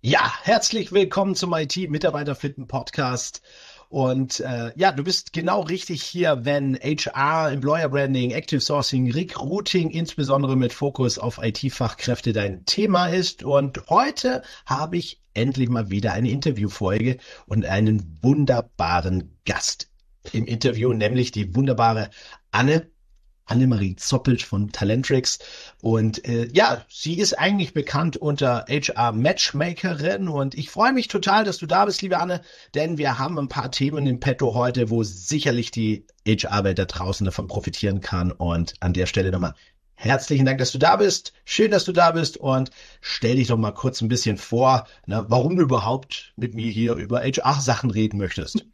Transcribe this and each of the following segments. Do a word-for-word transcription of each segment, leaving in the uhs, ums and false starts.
Ja, herzlich willkommen zum I T-Mitarbeiterfitten Podcast. Und äh, ja, du bist genau richtig hier, wenn H R, Employer Branding, Active Sourcing, Recruiting, insbesondere mit Fokus auf I T-Fachkräfte dein Thema ist. Und heute habe ich endlich mal wieder eine Interviewfolge und einen wunderbaren Gast im Interview, nämlich die wunderbare Anne. Annemarie Zoppelt von Talentrix. Und äh, ja, sie ist eigentlich bekannt unter H R-Matchmakerin und ich freue mich total, dass du da bist, liebe Anne, denn wir haben ein paar Themen im Petto heute, wo sicherlich die H R-Welt da draußen davon profitieren kann. Und an der Stelle nochmal herzlichen Dank, dass du da bist. Schön, dass du da bist und stell dich doch mal kurz ein bisschen vor, ne, warum du überhaupt mit mir hier über H R-Sachen reden möchtest.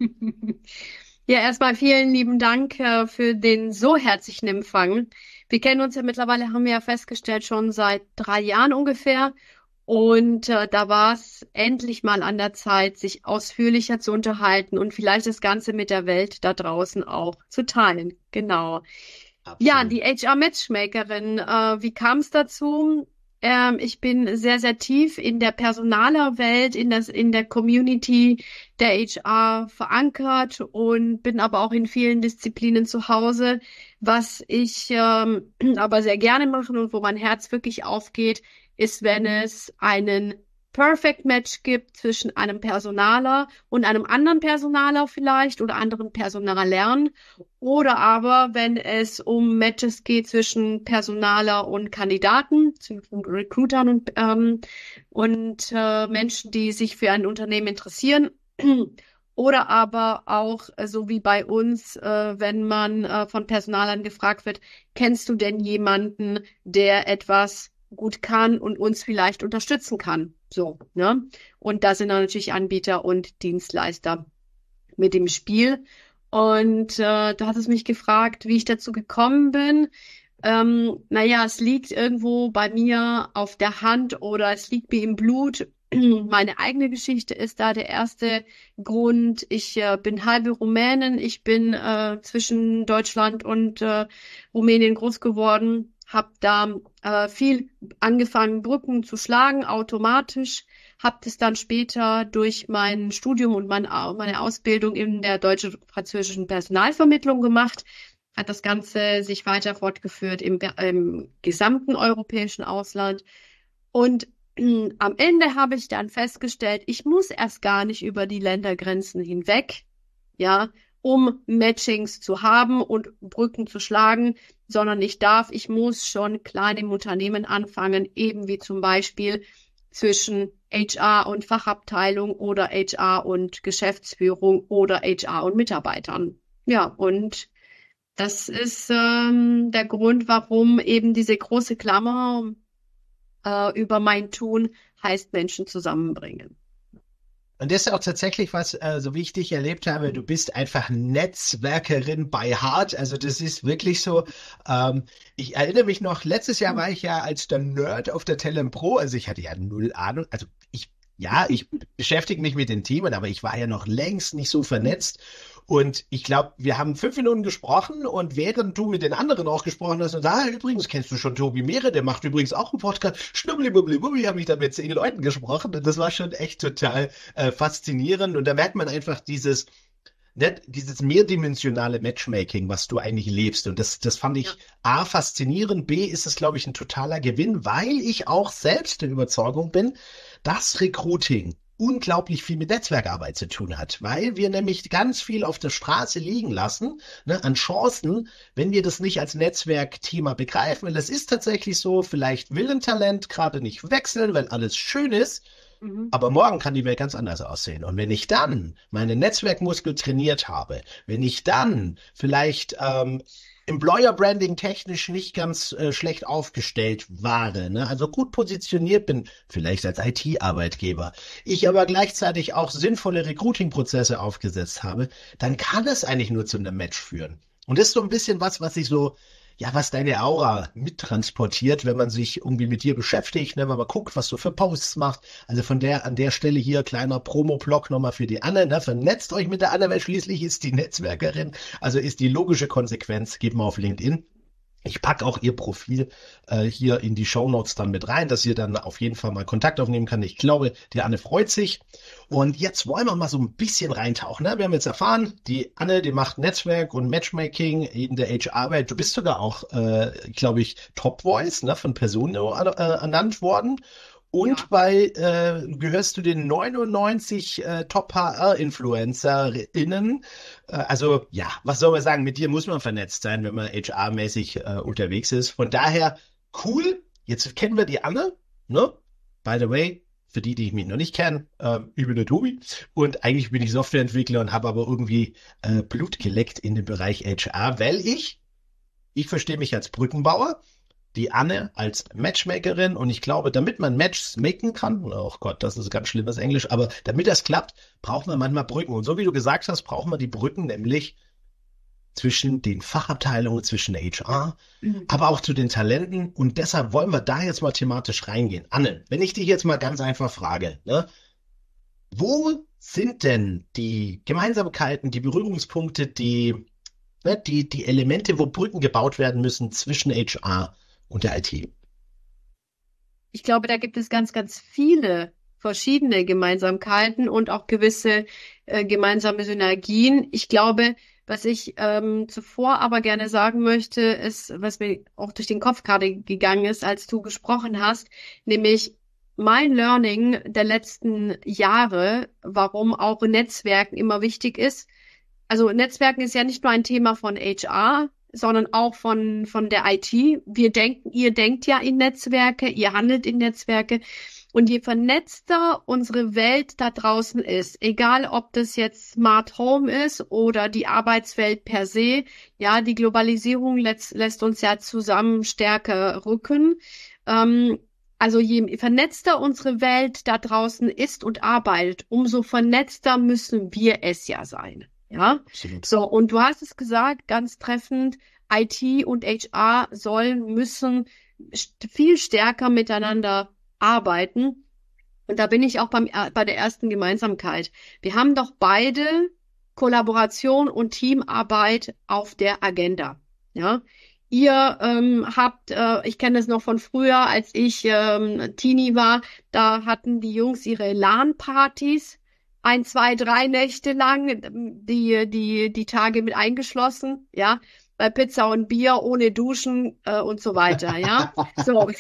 Ja, erstmal vielen lieben Dank äh, für den so herzlichen Empfang. Wir kennen uns ja mittlerweile, haben wir ja festgestellt, schon seit drei Jahren ungefähr. Und äh, da war es endlich mal an der Zeit, sich ausführlicher zu unterhalten und vielleicht das Ganze mit der Welt da draußen auch zu teilen. Genau. Ja, Absolut. die H R-Matchmakerin. Äh, wie kam es dazu? Ähm, ich bin sehr, sehr tief in der Personalerwelt, in das, in der Community der H R verankert und bin aber auch in vielen Disziplinen zu Hause. Was ich ähm, aber sehr gerne mache und wo mein Herz wirklich aufgeht, ist, wenn es einen Perfect Match gibt zwischen einem Personaler und einem anderen Personaler vielleicht oder anderen Personalern. Oder aber, wenn es um Matches geht zwischen Personaler und Kandidaten, zwischen Recruitern und, ähm, und äh, Menschen, die sich für ein Unternehmen interessieren. Oder aber auch, äh, so wie bei uns, äh, wenn man äh, von Personalern gefragt wird, kennst du denn jemanden, der etwas gut kann und uns vielleicht unterstützen kann? So, ne? Und da sind dann natürlich Anbieter und Dienstleister mit dem Spiel. Und äh, da hat es mich gefragt, wie ich dazu gekommen bin. Ähm, naja, es liegt irgendwo bei mir auf der Hand oder es liegt mir im Blut. Meine eigene Geschichte ist da der erste Grund. Ich äh, bin halbe Rumänin. Ich bin äh, zwischen Deutschland und äh, Rumänien groß geworden. Hab da äh, viel angefangen, Brücken zu schlagen, automatisch. Hab das dann später durch mein Studium und mein, meine Ausbildung in der deutsch-französischen Personalvermittlung gemacht. Hat das Ganze sich weiter fortgeführt im, im gesamten europäischen Ausland. Und äh, am Ende habe ich dann festgestellt, ich muss erst gar nicht über die Ländergrenzen hinweg, ja, um Matchings zu haben und Brücken zu schlagen, sondern ich darf, ich muss schon klein im Unternehmen anfangen, eben wie zum Beispiel zwischen H R und Fachabteilung oder H R und Geschäftsführung oder H R und Mitarbeitern. Ja, und das ist ähm, der Grund, warum eben diese große Klammer äh, über mein Tun heißt Menschen zusammenbringen. Und das ist auch tatsächlich was, äh, so wie ich dich erlebt habe, du bist einfach Netzwerkerin by Heart. Also das ist wirklich so. Ähm, ich erinnere mich noch, letztes Jahr war ich ja als der Nerd auf der Talent Pro, also ich hatte ja null Ahnung. Also ich, ja, ich beschäftige mich mit den Themen, aber ich war ja noch längst nicht so vernetzt. Und ich glaube, wir haben fünf Minuten gesprochen und während du mit den anderen auch gesprochen hast und da, ah, übrigens kennst du schon Tobi Mehre, der macht übrigens auch einen Podcast. Schnubbeli-bubbeli-bubbi, habe ich da mit zehn Leuten gesprochen und das war schon echt total äh, faszinierend. Und da merkt man einfach dieses, ne, dieses mehrdimensionale Matchmaking, was du eigentlich lebst. Und das, das fand Ja. ich A, faszinierend, B, ist es, glaube ich, ein totaler Gewinn, weil ich auch selbst der Überzeugung bin, dass Recruiting unglaublich viel mit Netzwerkarbeit zu tun hat, weil wir nämlich ganz viel auf der Straße liegen lassen, ne, an Chancen, wenn wir das nicht als Netzwerkthema begreifen. Weil das ist tatsächlich so, vielleicht will ein Talent gerade nicht wechseln, weil alles schön ist, Mhm. aber morgen kann die Welt ganz anders aussehen. Und wenn ich dann meine Netzwerkmuskel trainiert habe, wenn ich dann vielleicht ähm, Employer Branding technisch nicht ganz äh, schlecht aufgestellt war, ne? Also gut positioniert bin, vielleicht als I T-Arbeitgeber, ich aber gleichzeitig auch sinnvolle Recruiting-Prozesse aufgesetzt habe, dann kann es eigentlich nur zu einem Match führen. Und das ist so ein bisschen was, was ich so, ja, was deine Aura mittransportiert, wenn man sich irgendwie mit dir beschäftigt, ne, wenn man guckt, was du für Posts machst. Also von der, an der Stelle hier kleiner Promo-Block nochmal für die Anne, ne, vernetzt euch mit der Anne, weil schließlich ist die Netzwerkerin, also ist die logische Konsequenz, geht mal auf LinkedIn. Ich packe auch ihr Profil äh, hier in die Shownotes dann mit rein, dass ihr dann auf jeden Fall mal Kontakt aufnehmen kann. Ich glaube, die Anne freut sich. Und jetzt wollen wir mal so ein bisschen reintauchen. Ne? Wir haben jetzt erfahren, die Anne, die macht Netzwerk und Matchmaking in der H R-Welt. Du bist sogar auch, äh, glaube ich, Top Voice, ne, von Personio äh, ernannt worden. Ja. Und bei äh, gehörst du den neunundneunzig äh, Top-H R-InfluencerInnen. Äh, also ja, was soll man sagen? Mit dir muss man vernetzt sein, wenn man H R-mäßig äh, unterwegs ist. Von daher cool. Jetzt kennen wir die Anne, ne? By the way, für die, die mich noch nicht kennen, äh, ich bin der Tobi und eigentlich bin ich Softwareentwickler und habe aber irgendwie äh, Blut geleckt in dem Bereich H R, weil ich ich verstehe mich als Brückenbauer, die Anne als Matchmakerin und ich glaube, damit man Matches machen kann, oh Gott, das ist ganz schlimmes Englisch, aber damit das klappt, braucht man manchmal Brücken. Und so wie du gesagt hast, braucht man die Brücken nämlich zwischen den Fachabteilungen, zwischen H R, Mhm. aber auch zu den Talenten. Und deshalb wollen wir da jetzt mal thematisch reingehen. Anne, wenn ich dich jetzt mal ganz einfach frage, ne, wo sind denn die Gemeinsamkeiten, die Berührungspunkte, die ne, die, die Elemente, wo Brücken gebaut werden müssen zwischen H R und der I T? Ich glaube, da gibt es ganz, ganz viele verschiedene Gemeinsamkeiten und auch gewisse äh, gemeinsame Synergien. Ich glaube, was ich ähm, zuvor aber gerne sagen möchte, ist, was mir auch durch den Kopf gerade gegangen ist, als du gesprochen hast, nämlich mein Learning der letzten Jahre, warum auch Netzwerken immer wichtig ist. Also Netzwerken ist ja nicht nur ein Thema von H R, sondern auch von, von der I T. Wir denken, ihr denkt ja in Netzwerke, ihr handelt in Netzwerke. Und je vernetzter unsere Welt da draußen ist, egal ob das jetzt Smart Home ist oder die Arbeitswelt per se, ja, die Globalisierung lässt, lässt uns ja zusammen stärker rücken. Ähm, also je vernetzter unsere Welt da draußen ist und arbeitet, umso vernetzter müssen wir es ja sein. Ja, Absolut. so, und du hast es gesagt, ganz treffend, I T und H R sollen, müssen st- viel stärker miteinander arbeiten. Und da bin ich auch beim, äh, bei der ersten Gemeinsamkeit. Wir haben doch beide Kollaboration und Teamarbeit auf der Agenda. Ja, ihr ähm, habt, äh, ich kenne es noch von früher, als ich ähm, Teenie war, da hatten die Jungs ihre LAN-Partys ein, zwei, drei Nächte lang, die, die, die Tage mit eingeschlossen, ja, bei Pizza und Bier, ohne Duschen äh, und so weiter, ja. So.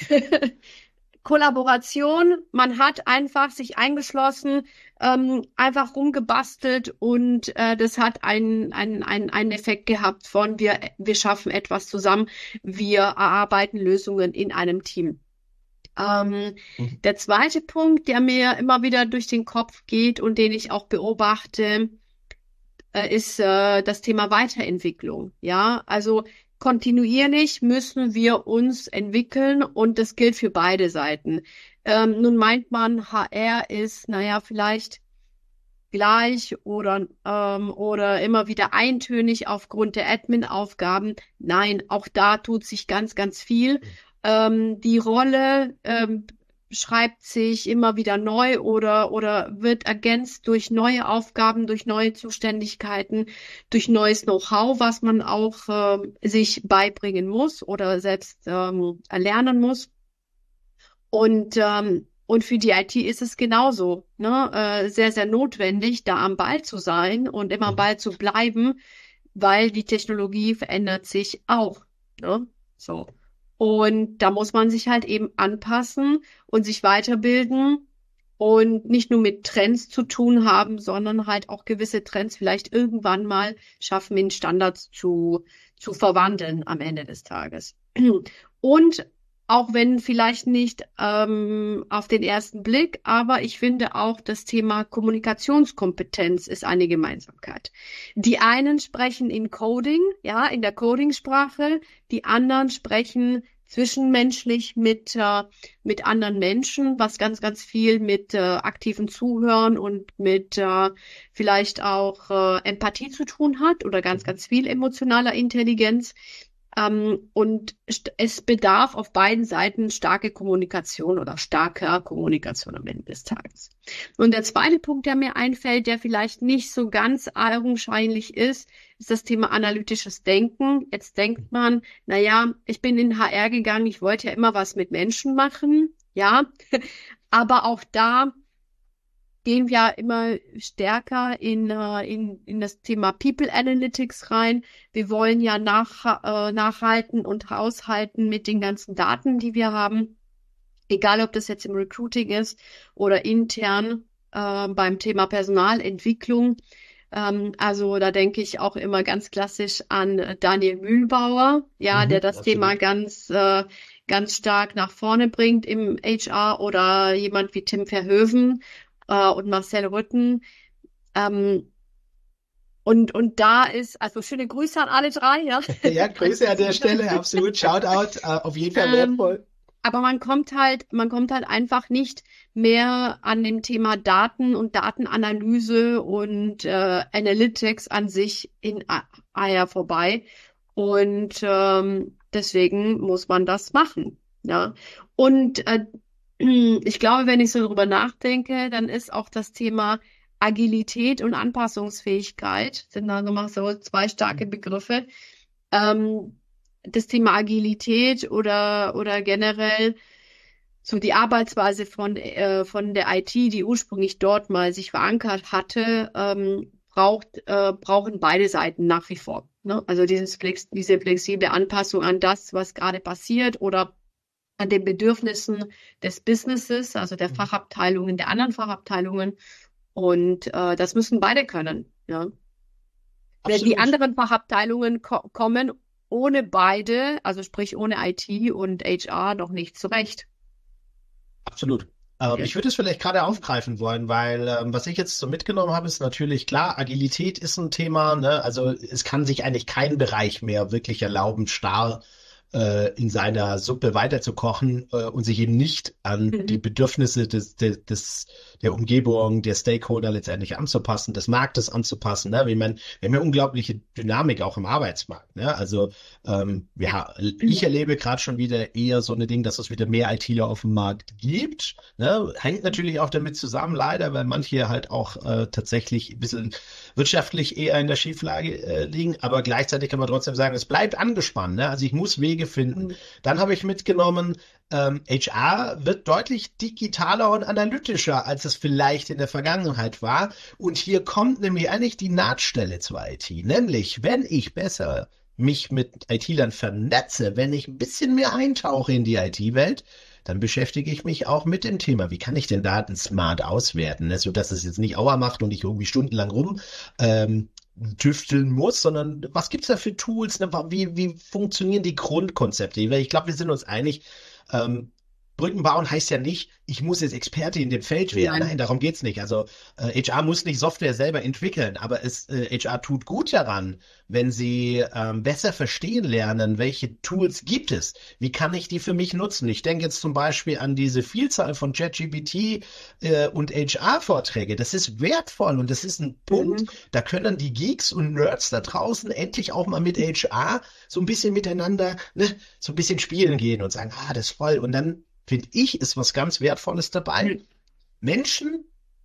Kollaboration, man hat einfach sich eingeschlossen, ähm, einfach rumgebastelt und äh, das hat einen, einen, einen, einen Effekt gehabt von wir, wir schaffen etwas zusammen, wir erarbeiten Lösungen in einem Team. Ähm, Mhm. der zweite Punkt, der mir immer wieder durch den Kopf geht und den ich auch beobachte, äh, ist äh, das Thema Weiterentwicklung. Ja, also kontinuierlich müssen wir uns entwickeln und das gilt für beide Seiten. Ähm, nun meint man, H R ist, naja, vielleicht gleich oder, ähm, oder immer wieder eintönig aufgrund der Admin-Aufgaben. Nein, auch da tut sich ganz, ganz viel. Ähm, die Rolle ähm, schreibt sich immer wieder neu oder, oder wird ergänzt durch neue Aufgaben, durch neue Zuständigkeiten, durch neues Know-how, was man auch ähm, sich beibringen muss oder selbst ähm, erlernen muss. Und, ähm, und für die I T ist es genauso, ne? Äh, sehr, sehr notwendig, da am Ball zu sein und immer am Mhm. Ball zu bleiben, weil die Technologie verändert sich auch, ne? So. Und da muss man sich halt eben anpassen und sich weiterbilden und nicht nur mit Trends zu tun haben, sondern halt auch gewisse Trends vielleicht irgendwann mal schaffen, in Standards zu, zu verwandeln am Ende des Tages. Und auch wenn vielleicht nicht ähm, auf den ersten Blick, aber ich finde auch das Thema Kommunikationskompetenz ist eine Gemeinsamkeit. Die einen sprechen in Coding, ja, in der Codingsprache, die anderen sprechen zwischenmenschlich mit äh, mit anderen Menschen, was ganz, ganz viel mit äh, aktivem Zuhören und mit äh, vielleicht auch äh, Empathie zu tun hat oder ganz, Mhm. ganz viel emotionaler Intelligenz. Ähm, und st- es bedarf auf beiden Seiten starke Kommunikation oder starker Kommunikation am Ende des Tages. Und der zweite Punkt, der mir einfällt, der vielleicht nicht so ganz augenscheinlich ist, ist das Thema analytisches Denken. Jetzt denkt man, naja, ich bin in H R gegangen, ich wollte ja immer was mit Menschen machen, ja, aber auch da gehen wir immer stärker in, äh, in, in das Thema People Analytics rein. Wir wollen ja nach, äh, nachhalten und haushalten mit den ganzen Daten, die wir haben. Egal, ob das jetzt im Recruiting ist oder intern äh, beim Thema Personalentwicklung. Ähm, also da denke ich auch immer ganz klassisch an Daniel Mühlbauer, ja, der Mhm, das Thema absolut. ganz, äh, ganz stark nach vorne bringt im H R oder jemand wie Tim Verhoeven äh, und Marcel Rütten. Ähm, und, und da ist, also schöne Grüße an alle drei, ja, Ja, falls Grüße Sie an der zuhören. Stelle, absolut. Shoutout, äh, auf jeden Fall Ähm, wertvoll. aber man kommt halt, man kommt halt einfach nicht mehr an dem Thema Daten und Datenanalyse und äh, Analytics an sich in A- AIA vorbei. Und ähm, deswegen muss man das machen. Ja. Und äh, ich glaube, wenn ich so drüber nachdenke, dann ist auch das Thema Agilität und Anpassungsfähigkeit, sind da nochmal so zwei starke Begriffe. Ähm, Das Thema Agilität oder, oder generell so die Arbeitsweise von, äh, von der I T, die ursprünglich dort mal sich verankert hatte, ähm, braucht, äh, brauchen beide Seiten nach wie vor. Ne? Also dieses Flex, diese flexible Anpassung an das, was gerade passiert oder an den Bedürfnissen des Businesses, also der Mhm. Fachabteilungen, der anderen Fachabteilungen. Und äh, das müssen beide können. Ja. Die Absolut. anderen Fachabteilungen ko kommen ohne beide, also sprich ohne I T und H R, noch nicht zurecht. Absolut. Ähm, Ja. ich würde es vielleicht gerade aufgreifen wollen, weil ähm, was ich jetzt so mitgenommen habe, ist natürlich klar, Agilität ist ein Thema, ne? Also es kann sich eigentlich kein Bereich mehr wirklich erlauben, starr äh, in seiner Suppe weiterzukochen äh, und sich eben nicht an die Mhm. Bedürfnisse des, des, des der Umgebung, der Stakeholder letztendlich anzupassen, des Marktes anzupassen. Ne? Ich meine, wir haben ja unglaubliche Dynamik auch im Arbeitsmarkt. Ne? Also ähm, Ja. ja, ich erlebe gerade schon wieder eher so eine Ding, dass es wieder mehr ITler auf dem Markt gibt. Ne? Hängt natürlich auch damit zusammen, leider, weil manche halt auch äh, tatsächlich ein bisschen wirtschaftlich eher in der Schieflage äh, liegen, aber gleichzeitig kann man trotzdem sagen, es bleibt angespannt. Ne? Also ich muss Wege finden. Mhm. Dann habe ich mitgenommen, ähm, H R wird deutlich digitaler und analytischer, als es vielleicht in der Vergangenheit war. Und hier kommt nämlich eigentlich die Nahtstelle zur I T. Nämlich, wenn ich besser mich mit ITlern vernetze, wenn ich ein bisschen mehr eintauche in die I T-Welt, dann beschäftige ich mich auch mit dem Thema, wie kann ich denn Daten smart auswerten, ne? Sodass es jetzt nicht Auer macht und ich irgendwie stundenlang rum ähm, tüfteln muss, sondern was gibt's da für Tools, ne? Wie, wie funktionieren die Grundkonzepte? Weil ich glaube, wir sind uns einig, ähm, Brücken bauen heißt ja nicht, ich muss jetzt Experte in dem Feld werden. Nein, Nein. darum geht's nicht. Also äh, H R muss nicht Software selber entwickeln, aber es äh, H R tut gut daran, wenn sie ähm, besser verstehen lernen, welche Tools gibt es. Wie kann ich die für mich nutzen? Ich denke jetzt zum Beispiel an diese Vielzahl von ChatGPT äh, und H R-Vorträge. Das ist wertvoll und das ist ein Punkt, Mhm. da können die Geeks und Nerds da draußen endlich auch mal mit H R so ein bisschen miteinander, ne, so ein bisschen spielen gehen und sagen, ah, das ist voll. Und dann finde ich, ist was ganz Wertvolles dabei. Mhm. Menschen,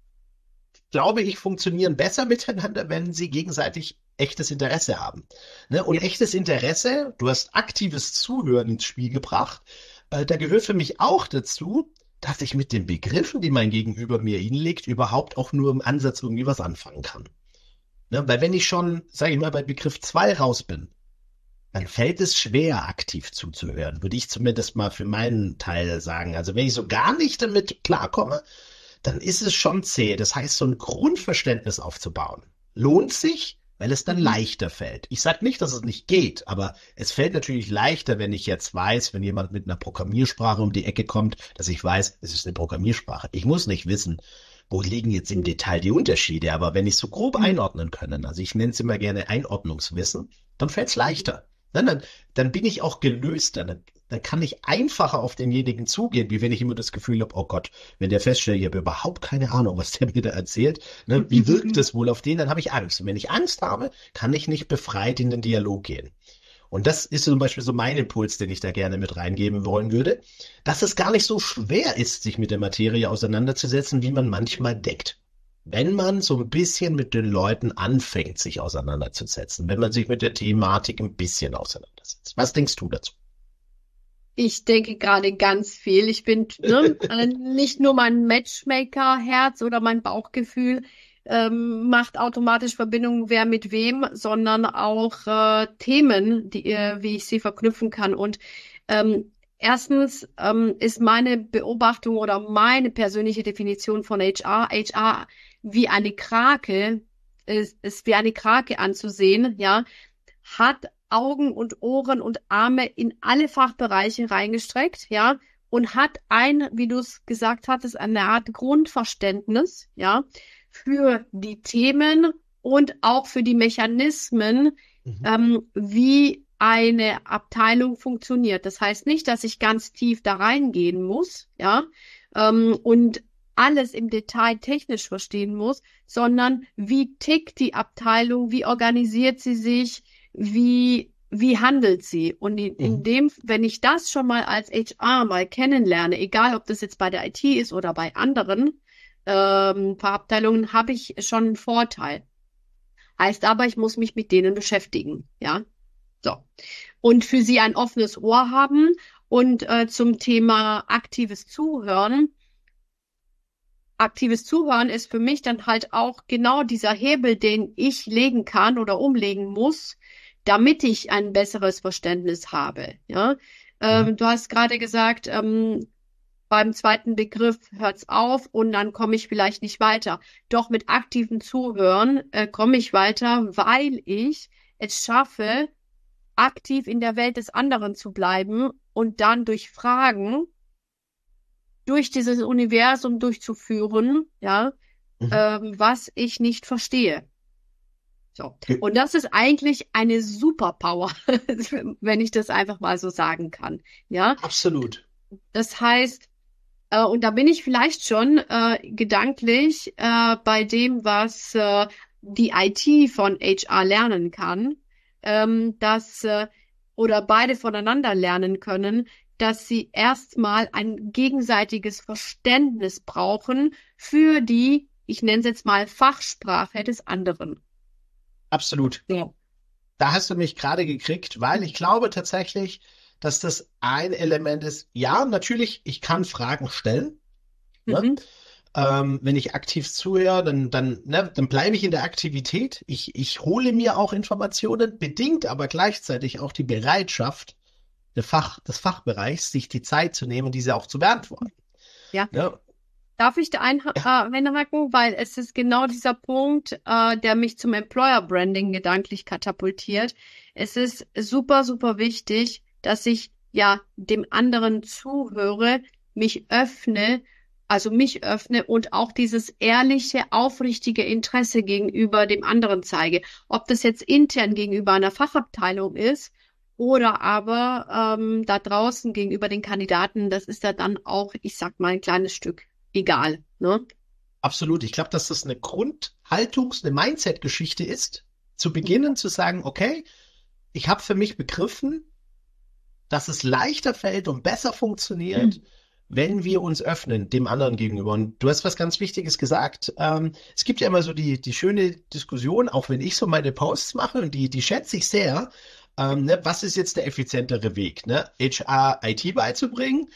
glaube ich, funktionieren besser miteinander, wenn sie gegenseitig echtes Interesse haben. Ne? Und Ja. echtes Interesse, du hast aktives Zuhören ins Spiel gebracht, äh, da gehört für mich auch dazu, dass ich mit den Begriffen, die mein Gegenüber mir hinlegt, überhaupt auch nur im Ansatz irgendwie was anfangen kann. Ne? Weil wenn ich schon, sage ich mal, bei Begriff zwei raus bin, dann fällt es schwer, aktiv zuzuhören, würde ich zumindest mal für meinen Teil sagen. Also wenn ich so gar nicht damit klarkomme, dann ist es schon zäh. Das heißt, so ein Grundverständnis aufzubauen, lohnt sich, weil es dann Mhm. leichter fällt. Ich sage nicht, dass es nicht geht, aber es fällt natürlich leichter, wenn ich jetzt weiß, wenn jemand mit einer Programmiersprache um die Ecke kommt, dass ich weiß, es ist eine Programmiersprache. Ich muss nicht wissen, wo liegen jetzt im Detail die Unterschiede, aber wenn ich so grob Mhm. einordnen können, also ich nenne es immer gerne Einordnungswissen, dann fällt es leichter. Dann, dann, dann bin ich auch gelöster, dann, dann kann ich einfacher auf denjenigen zugehen, wie wenn ich immer das Gefühl habe, oh Gott, wenn der feststellt, ich habe überhaupt keine Ahnung, was der mir da erzählt, ne, wie wirkt Mhm. es wohl auf den, dann habe ich Angst. Und wenn ich Angst habe, kann ich nicht befreit in den Dialog gehen. Und das ist zum Beispiel so mein Impuls, den ich da gerne mit reingeben wollen würde, dass es gar nicht so schwer ist, sich mit der Materie auseinanderzusetzen, wie man manchmal denkt. Wenn man so ein bisschen mit den Leuten anfängt, sich auseinanderzusetzen, wenn man sich mit der Thematik ein bisschen auseinandersetzt. Was denkst du dazu? Ich denke gerade ganz viel. Ich bin ne, äh, nicht nur mein Matchmaker-Herz oder mein Bauchgefühl ähm, macht automatisch Verbindungen, wer mit wem, sondern auch äh, Themen, die, äh, wie ich sie verknüpfen kann. Und ähm, erstens ähm, ist meine Beobachtung oder meine persönliche Definition von H R, H R wie eine Krake, ist, ist wie eine Krake anzusehen, ja, hat Augen und Ohren und Arme in alle Fachbereiche reingestreckt, ja, und hat ein, wie du es gesagt hattest, eine Art Grundverständnis, ja, für die Themen und auch für die Mechanismen, Mhm. ähm, wie eine Abteilung funktioniert. Das heißt nicht, dass ich ganz tief da reingehen muss, ja, ähm, und alles im Detail technisch verstehen muss, sondern wie tickt die Abteilung, wie organisiert sie sich, wie, wie handelt sie? Und in, in Mhm. dem, wenn ich das schon mal als H R mal kennenlerne, egal ob das jetzt bei der I T ist oder bei anderen ähm, Fachabteilungen, habe ich schon einen Vorteil. Heißt aber, ich muss mich mit denen beschäftigen, ja. So. Und für sie ein offenes Ohr haben und äh, zum Thema aktives Zuhören. Aktives Zuhören ist für mich dann halt auch genau dieser Hebel, den ich legen kann oder umlegen muss, damit ich ein besseres Verständnis habe. Ja, Mhm. ähm, du hast gerade gesagt, ähm, beim zweiten Begriff hört's auf und dann komme ich vielleicht nicht weiter. Doch mit aktivem Zuhören äh, komme ich weiter, weil ich es schaffe, aktiv in der Welt des anderen zu bleiben und dann durch Fragen durch dieses Universum durchzuführen, ja, Mhm. ähm, was ich nicht verstehe. So. Ge- Und das ist eigentlich eine Superpower, wenn ich das einfach mal so sagen kann. Ja, Absolut. das heißt, äh, und da bin ich vielleicht schon äh, gedanklich äh, bei dem, was äh, die I T von H R lernen kann, ähm, dass äh, oder beide voneinander lernen können, dass sie erstmal ein gegenseitiges Verständnis brauchen für die, ich nenne es jetzt mal Fachsprache des anderen. Absolut. Ja. Da hast du mich gerade gekriegt, weil ich glaube tatsächlich, dass das ein Element ist. Ja, natürlich, ich kann Fragen stellen. Ne? Mhm. Ähm, wenn ich aktiv zuhöre, dann, dann, ne, dann bleibe ich in der Aktivität. Ich, ich hole mir auch Informationen, bedingt aber gleichzeitig auch die Bereitschaft der Fach, des Fachbereichs, sich die Zeit zu nehmen, diese auch zu beantworten. Ja. Ne? Darf ich da ein, äh, Ja, einhaken? Weil es ist genau dieser Punkt, äh, der mich zum Employer Branding gedanklich katapultiert. Es ist super, super wichtig, dass ich ja dem anderen zuhöre, mich öffne, also mich öffne und auch dieses ehrliche, aufrichtige Interesse gegenüber dem anderen zeige. Ob das jetzt intern gegenüber einer Fachabteilung ist oder aber ähm, da draußen gegenüber den Kandidaten, das ist ja dann auch, ich sag mal, ein kleines Stück egal, ne? absolut. Ich glaube, dass das eine Grundhaltungs-, eine Mindset-Geschichte ist, zu beginnen zu sagen, okay, ich habe für mich begriffen, dass es leichter fällt und besser funktioniert, wenn wir uns öffnen dem anderen gegenüber. Und du hast was ganz Wichtiges gesagt. Ähm, es gibt ja immer so die, die schöne Diskussion, auch wenn ich so meine Posts mache, und die, die schätze ich sehr. Ähm, ne, was ist jetzt der effizientere Weg? Ne? H R I T beizubringen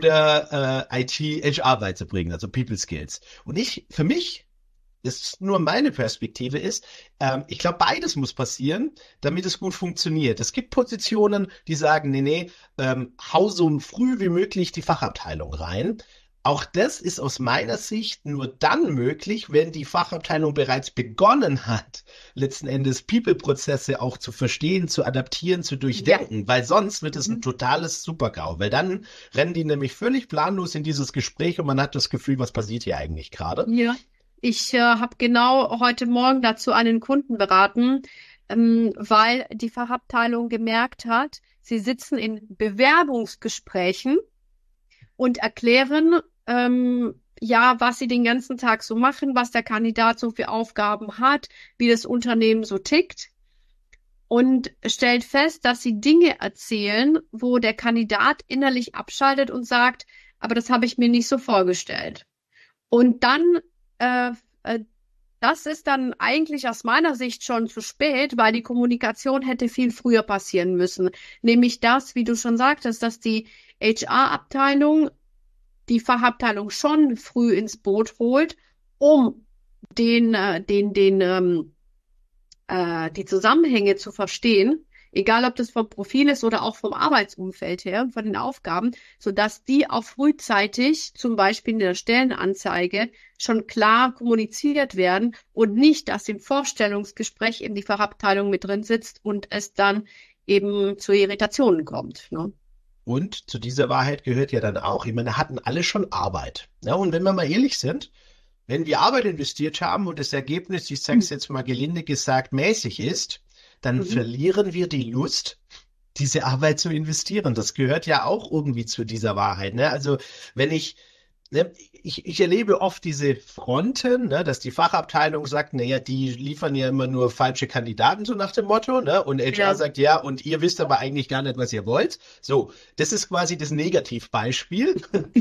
oder äh, I T H R beizubringen, also People Skills. Und ich, für mich, das ist nur meine Perspektive ist, ähm, ich glaube, beides muss passieren, damit es gut funktioniert. Es gibt Positionen, die sagen, nee, nee, ähm, hau so früh wie möglich die Fachabteilung rein. Auch das ist aus meiner Sicht nur dann möglich, wenn die Fachabteilung bereits begonnen hat, letzten Endes People-Prozesse auch zu verstehen, zu adaptieren, zu Ja. durchdenken, weil sonst wird es ein Mhm. totales Super-GAU, weil dann rennen die nämlich völlig planlos in dieses Gespräch und man hat das Gefühl, was passiert hier eigentlich gerade? Ja. Ich äh, habe genau heute Morgen dazu einen Kunden beraten, ähm, weil die Fachabteilung gemerkt hat, sie sitzen in Bewerbungsgesprächen und erklären, ähm, ja, was sie den ganzen Tag so machen, was der Kandidat so für Aufgaben hat, wie das Unternehmen so tickt. und stellt fest, dass sie Dinge erzählen, wo der Kandidat innerlich abschaltet und sagt, aber das habe ich mir nicht so vorgestellt. Und dann, äh, äh, das ist dann eigentlich aus meiner Sicht schon zu spät, weil die Kommunikation hätte viel früher passieren müssen. Nämlich das, wie du schon sagtest, dass die H R-Abteilung die Fachabteilung schon früh ins Boot holt, um den, äh, den, den, ähm, äh, die Zusammenhänge zu verstehen, egal ob das vom Profil ist oder auch vom Arbeitsumfeld her, von den Aufgaben, sodass die auch frühzeitig, zum Beispiel in der Stellenanzeige, schon klar kommuniziert werden und nicht, dass im Vorstellungsgespräch eben die Fachabteilung mit drin sitzt und es dann eben zu Irritationen kommt, ne? Und zu dieser Wahrheit gehört ja dann auch, ich meine, hatten alle schon Arbeit. Ja, und wenn wir mal ehrlich sind, wenn wir Arbeit investiert haben und das Ergebnis, ich sage es jetzt mal gelinde gesagt, mäßig ist, dann mhm. verlieren wir die Lust, diese Arbeit zu investieren. Das gehört ja auch irgendwie zu dieser Wahrheit. Ne? Also wenn ich, ne, ich, ich erlebe oft diese Fronten, ne, dass die Fachabteilung sagt, naja, die liefern ja immer nur falsche Kandidaten, so nach dem Motto, ne? Und H R ja. sagt, ja, und ihr wisst aber eigentlich gar nicht, was ihr wollt. So, das ist quasi das Negativbeispiel,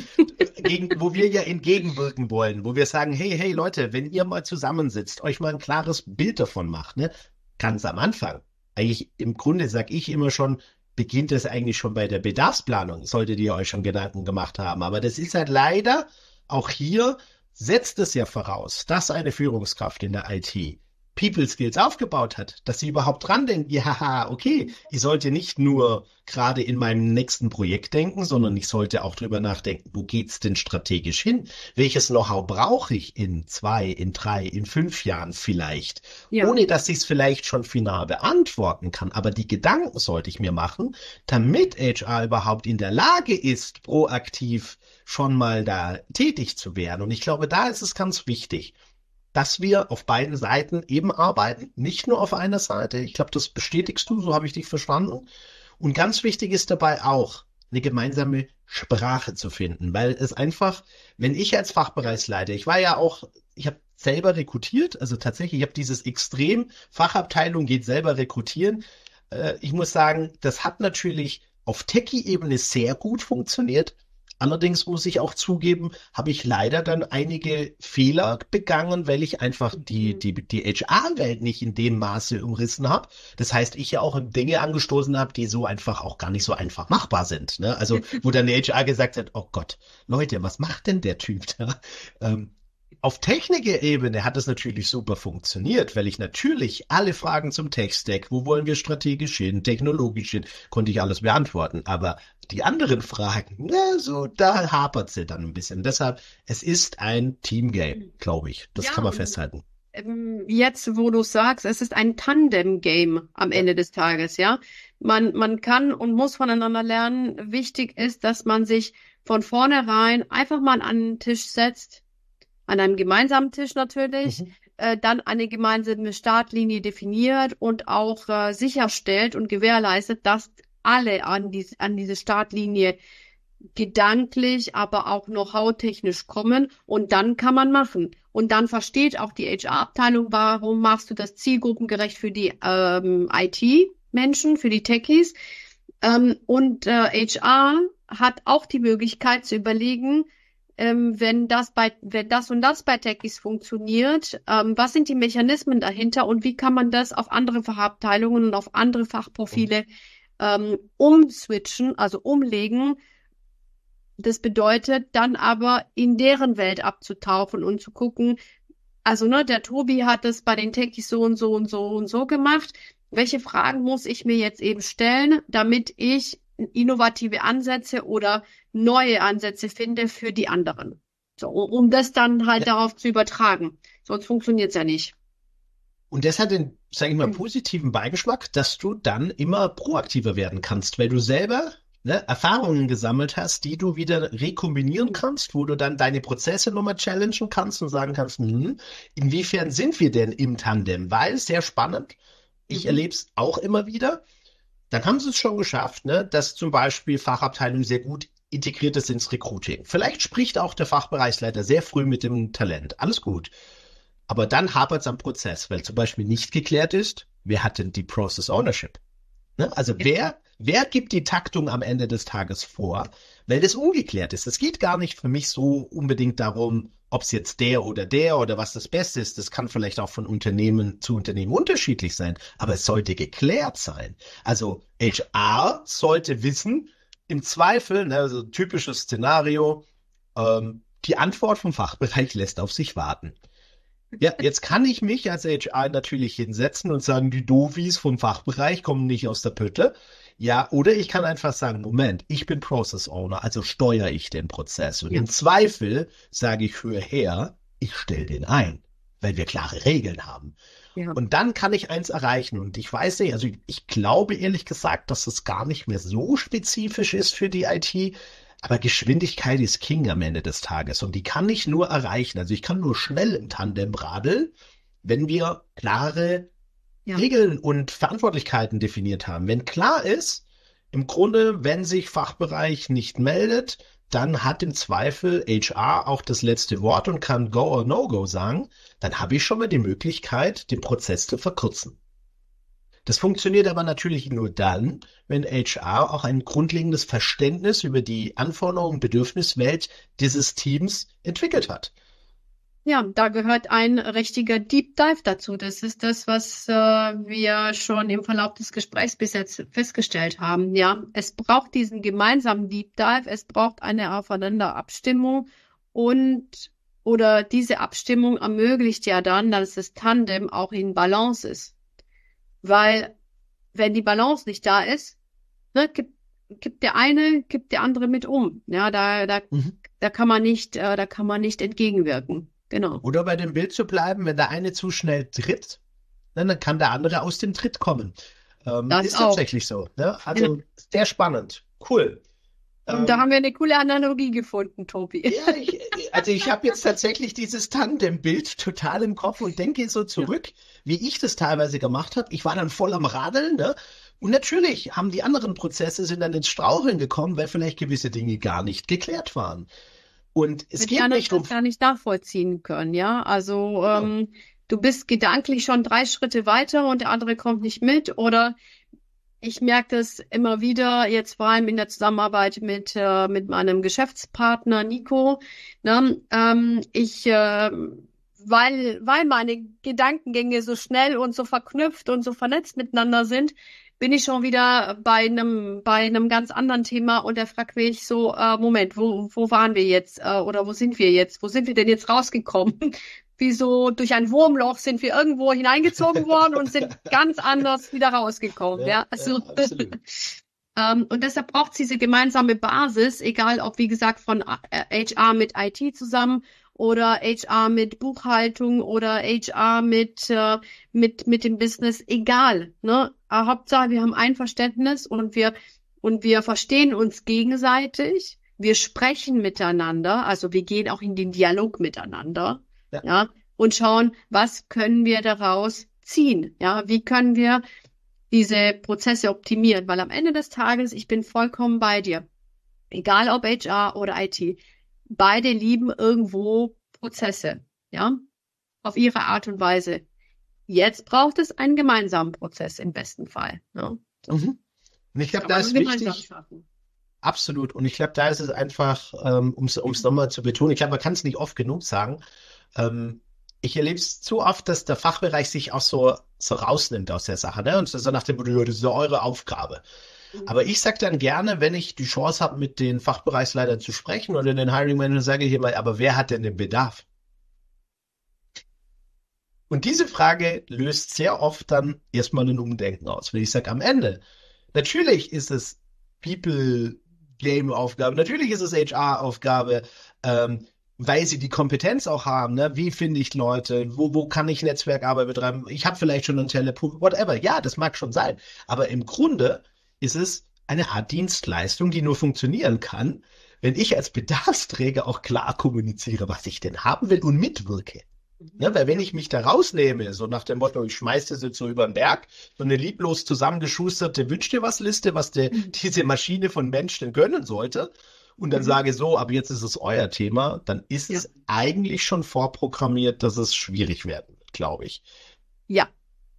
gegen, wo wir ja entgegenwirken wollen, wo wir sagen, hey, hey Leute, wenn ihr mal zusammensitzt, euch mal ein klares Bild davon macht, ne? Ganz am Anfang. Eigentlich im Grunde sage ich immer schon, beginnt es eigentlich schon bei der Bedarfsplanung, solltet ihr euch schon Gedanken gemacht haben. Aber das ist halt leider, auch hier setzt es ja voraus, dass eine Führungskraft in der I T People Skills aufgebaut hat, dass sie überhaupt dran denken, ja, okay, ich sollte nicht nur gerade in meinem nächsten Projekt denken, sondern ich sollte auch drüber nachdenken, wo geht's denn strategisch hin? Welches Know-how brauche ich in zwei, in drei, in fünf Jahren vielleicht? Ja. Ohne, dass ich es vielleicht schon final beantworten kann. Aber die Gedanken sollte ich mir machen, damit H R überhaupt in der Lage ist, proaktiv schon mal da tätig zu werden. Und ich glaube, da ist es ganz wichtig, dass wir auf beiden Seiten eben arbeiten, nicht nur auf einer Seite. Ich glaube, das bestätigst du, so habe ich dich verstanden. Und ganz wichtig ist dabei auch, eine gemeinsame Sprache zu finden, weil es einfach, wenn ich als Fachbereichsleiter, ich war ja auch, ich habe selber rekrutiert, also tatsächlich, ich habe dieses Extrem, Fachabteilung geht selber rekrutieren. Äh, ich muss sagen, das hat natürlich auf Techie-Ebene sehr gut funktioniert. Allerdings muss ich auch zugeben, habe ich leider dann einige Fehler begangen, weil ich einfach die, die, die H R-Welt nicht in dem Maße umrissen habe. Das heißt, ich ja auch Dinge angestoßen habe, die so einfach auch gar nicht so einfach machbar sind. Ne? Also, wo dann die H R gesagt hat, oh Gott, Leute, was macht denn der Typ da? Ähm, Auf Techniker-Ebene hat es natürlich super funktioniert, weil ich natürlich alle Fragen zum Tech-Stack, wo wollen wir strategisch hin, technologisch hin, konnte ich alles beantworten. Aber die anderen Fragen, na, so, da hapert sie dann ein bisschen. Deshalb, es ist ein Teamgame, glaube ich. Das ja, kann man festhalten. Jetzt, wo du sagst, es ist ein Tandem-Game am Ende des Tages, ja. Man, man kann und muss voneinander lernen. Wichtig ist, dass man sich von vornherein einfach mal an den Tisch setzt, an einem gemeinsamen Tisch natürlich, mhm. äh, dann eine gemeinsame Startlinie definiert und auch äh, sicherstellt und gewährleistet, dass alle an, die, an diese Startlinie gedanklich, aber auch know-how-technisch kommen und dann kann man machen. Und dann versteht auch die H R-Abteilung, warum machst du das zielgruppengerecht für die ähm, I T-Menschen, für die Techies. Ähm, und äh, H R hat auch die Möglichkeit zu überlegen, Ähm, wenn das bei, wenn das und das bei Techies funktioniert, ähm, was sind die Mechanismen dahinter und wie kann man das auf andere Fachabteilungen und auf andere Fachprofile ähm, umswitchen, also umlegen? Das bedeutet dann aber in deren Welt abzutauchen und zu gucken, also ne, der Tobi hat es bei den Techies so und so und so und so gemacht. Welche Fragen muss ich mir jetzt eben stellen, damit ich innovative Ansätze oder neue Ansätze finde für die anderen. So, um das dann halt ja. darauf zu übertragen. Sonst funktioniert es ja nicht. Und das hat den, sage ich mal, positiven Beigeschmack, dass du dann immer proaktiver werden kannst, weil du selber ne, Erfahrungen gesammelt hast, die du wieder rekombinieren kannst, wo du dann deine Prozesse nochmal challengen kannst und sagen kannst, hm, inwiefern sind wir denn im Tandem? Weil, sehr spannend, ich mhm. erlebe es auch immer wieder, dann haben sie es schon geschafft, ne, dass zum Beispiel Fachabteilungen sehr gut integriert ist ins Recruiting. Vielleicht spricht auch der Fachbereichsleiter sehr früh mit dem Talent. Alles gut. Aber dann hapert es am Prozess, weil zum Beispiel nicht geklärt ist, wer hat denn die Process Ownership? Ne? Also wer, wer gibt die Taktung am Ende des Tages vor? Weil das ungeklärt ist. Es geht gar nicht für mich so unbedingt darum, ob es jetzt der oder der oder was das Beste ist. Das kann vielleicht auch von Unternehmen zu Unternehmen unterschiedlich sein, aber es sollte geklärt sein. Also H R sollte wissen, im Zweifel, ne, also typisches Szenario, ähm, die Antwort vom Fachbereich lässt auf sich warten. Ja, jetzt kann ich mich als H R natürlich hinsetzen und sagen, die Doofies vom Fachbereich kommen nicht aus der Pütte. Ja, oder ich kann einfach sagen, Moment, ich bin Process Owner, also steuere ich den Prozess. Und Ja. im Zweifel sage ich für her, ich stelle den ein, weil wir klare Regeln haben. Ja. Und dann kann ich eins erreichen. Und ich weiß nicht, also ich, ich glaube ehrlich gesagt, dass es gar nicht mehr so spezifisch ist für die I T. Aber Geschwindigkeit ist King am Ende des Tages und die kann ich nur erreichen. Also ich kann nur schnell im Tandem radeln, wenn wir klare Ja. Regeln und Verantwortlichkeiten definiert haben. Wenn klar ist, im Grunde, wenn sich Fachbereich nicht meldet, dann hat im Zweifel H R auch das letzte Wort und kann Go or No Go sagen, dann habe ich schon mal die Möglichkeit, den Prozess zu verkürzen. Das funktioniert aber natürlich nur dann, wenn H R auch ein grundlegendes Verständnis über die Anforderungen und Bedürfniswelt dieses Teams entwickelt hat. Ja, da gehört ein richtiger Deep Dive dazu. Das ist das, was äh, wir schon im Verlauf des Gesprächs bis jetzt festgestellt haben. Ja, es braucht diesen gemeinsamen Deep Dive, es braucht eine Aufeinanderabstimmung und oder diese Abstimmung ermöglicht ja dann, dass das Tandem auch in Balance ist. Weil wenn die Balance nicht da ist, ne, gibt, gibt der eine, gibt der andere mit um. Ja, da, da, Mhm. da kann man nicht, äh, da kann man nicht entgegenwirken. Genau. Oder bei dem Bild zu bleiben, wenn der eine zu schnell tritt, ne, dann kann der andere aus dem Tritt kommen. Ähm, Das ist auch. tatsächlich so. Ne? Also Genau. sehr spannend. Cool. Und da Ähm, haben wir eine coole Analogie gefunden, Tobi. Ja, ich, also ich habe jetzt tatsächlich dieses Tandem-Bild total im Kopf und denke so zurück, wie ich das teilweise gemacht habe. Ich war dann voll am Radeln, ne? Und natürlich haben die anderen Prozesse sind dann ins Straucheln gekommen, weil vielleicht gewisse Dinge gar nicht geklärt waren. Und es Wenn die geht anderen nicht um, das gar nicht nachvollziehen können, ja. Also genau, ähm, du bist gedanklich schon drei Schritte weiter und der andere kommt nicht mit. Oder ich merke das immer wieder, jetzt vor allem in der Zusammenarbeit mit, äh, mit meinem Geschäftspartner Nico. Ne? Ähm, ich, äh, weil, weil meine Gedankengänge so schnell und so verknüpft und so vernetzt miteinander sind, bin ich schon wieder bei einem, bei einem ganz anderen Thema und er fragt mich so, äh, Moment, wo, wo waren wir jetzt? Äh, oder wo sind wir jetzt? Wo sind wir denn jetzt rausgekommen? Wie so durch ein Wurmloch sind wir irgendwo hineingezogen worden und sind ganz anders wieder rausgekommen. ja, Ja, also, ja, absolut. ähm, und deshalb braucht es diese gemeinsame Basis, egal ob, wie gesagt, von äh, H R mit I T zusammen oder H R mit Buchhaltung oder H R mit, äh, mit, mit dem Business, egal, ne? Aber Hauptsache, wir haben ein Verständnis und wir, und wir verstehen uns gegenseitig. Wir sprechen miteinander, also wir gehen auch in den Dialog miteinander. Ja. Ja, und schauen, was können wir daraus ziehen? Ja, wie können wir diese Prozesse optimieren? Weil am Ende des Tages, ich bin vollkommen bei dir. Egal ob H R oder I T. Beide lieben irgendwo Prozesse. Ja, auf ihre Art und Weise. Jetzt braucht es einen gemeinsamen Prozess im besten Fall. Ja. Mhm. Und ich glaube, Kann da man ist nur gemeinsam wichtig, schaffen. absolut. Und ich glaube, da ist es einfach, ähm, um es nochmal zu betonen, ich glaube, man kann es nicht oft genug sagen. Ähm, ich erlebe es zu oft, dass der Fachbereich sich auch so, so rausnimmt aus der Sache, ne? Und so nach dem Motto, ja, das ist ja eure Aufgabe. Aber ich sage dann gerne, wenn ich die Chance habe, mit den Fachbereichsleitern zu sprechen oder den Hiring Manager, sage ich immer, aber wer hat denn den Bedarf? Und diese Frage löst sehr oft dann erstmal ein Umdenken aus. Wenn ich sage, am Ende, natürlich ist es People-Game-Aufgabe, natürlich ist es H R-Aufgabe, ähm, weil sie die Kompetenz auch haben, ne? Wie finde ich Leute? Wo, wo kann ich Netzwerkarbeit betreiben? Ich habe vielleicht schon einen Telepool, whatever. Ja, das mag schon sein. Aber im Grunde ist es eine Art Dienstleistung, die nur funktionieren kann, wenn ich als Bedarfsträger auch klar kommuniziere, was ich denn haben will und mitwirke. Ne, weil wenn ich mich da rausnehme, so nach dem Motto, ich schmeiß das jetzt so über den Berg, so eine lieblos zusammengeschusterte Wünsch dir was Liste, was der, Mhm. diese Maschine von Mensch denn gönnen sollte, und dann Mhm. sage so, aber jetzt ist es euer Thema, dann ist Ja. es eigentlich schon vorprogrammiert, dass es schwierig werden wird, glaube ich. Ja.